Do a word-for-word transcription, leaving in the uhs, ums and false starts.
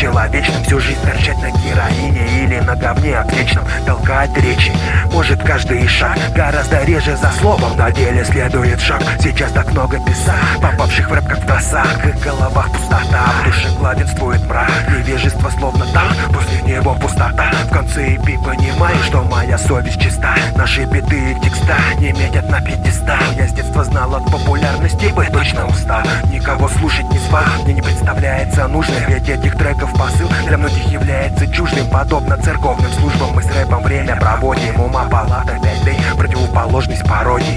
человечным. Всю жизнь торчать на героине или на говне отличном, толкать речи может каждый шаг, гораздо реже за словом, на деле следует шаг. Сейчас так много писак, попавших в рэп как в тросах, в их головах пустота, в душе главенствует мрак. Невежество словно там, после него пустота. В конце эпи понимаю, что моя совесть чиста. Наши биты и текста не метят на пьедестал. Я с детства знал от популярности, бы точно устал. Никого слушать не звал, мне не представляется нужным, ведь этих треков посыл для многих является чуждым. Подобно церковным службам мы с рэпом время проводим. Ума палата пять дэ, противоположность пародии.